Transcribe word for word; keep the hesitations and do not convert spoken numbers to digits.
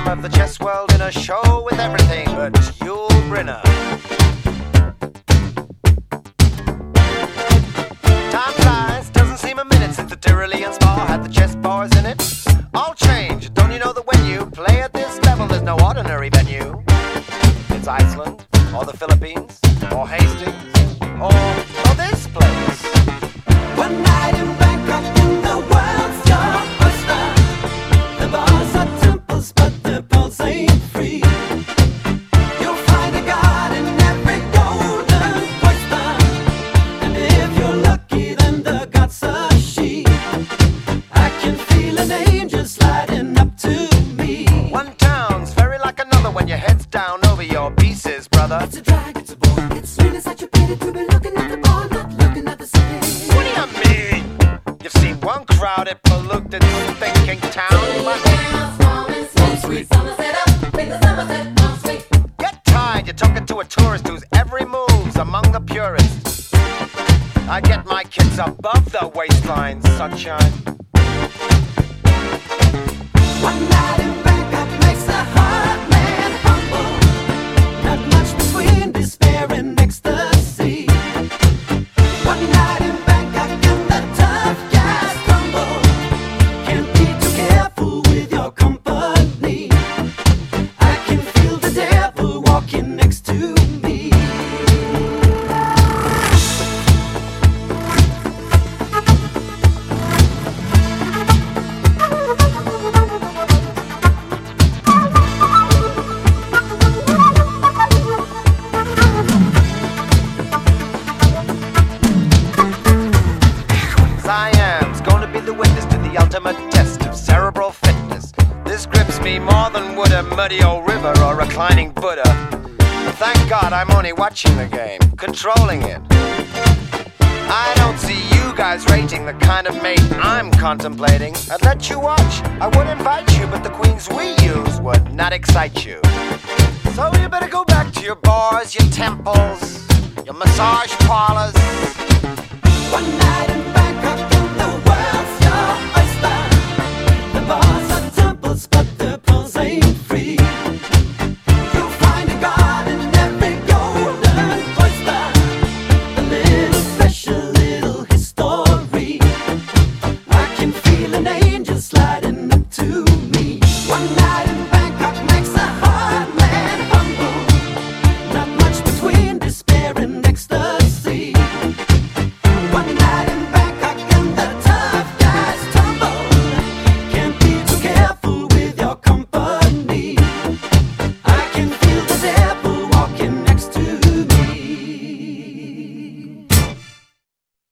of the chess world in a show with everything but Yul Brynner. Time flies, doesn't seem a minute since the Tyrolean spa had the chess bars in it. All change, don't you know that when you play at this level, there's no ordinary venue? It's Iceland, or the Philippines, or Hastings, or, or this place. One night in Bangkok in the world's your oyster. The bars are temples, but the pulse ain't free. You'll find a god in every golden oyster, and if you're lucky, then the god's a she. I can feel an angel sliding up to me. One town's very like another when your head's down over your pieces, brother. It's a drag, it's a bore. It's really such a pity to be looking at the bar, not looking at the city. What do you mean? You've seen one crowded, polluted, thinking town, but get tired, you're talking to a tourist whose every move's among the purists. I get my kids above the waistline, sunshine. One night in Bangkok makes a hard man humble. Not much between despair and ecstasy. One night in Bangkok and the tough guys crumble. Can't be too careful with your company. I can feel the devil walking next to me. Siam's gonna be the witness to the ultimate test of cerebral fitness. This grips me more than would a muddy old river or reclining Buddha. But thank God I'm only watching the game, controlling it. I don't see you guys rating the kind of mate I'm contemplating. I'd let you watch, I would invite you, but the queens we use would not excite you. So you better go back to your bars, your temples, your massage parlors. One night in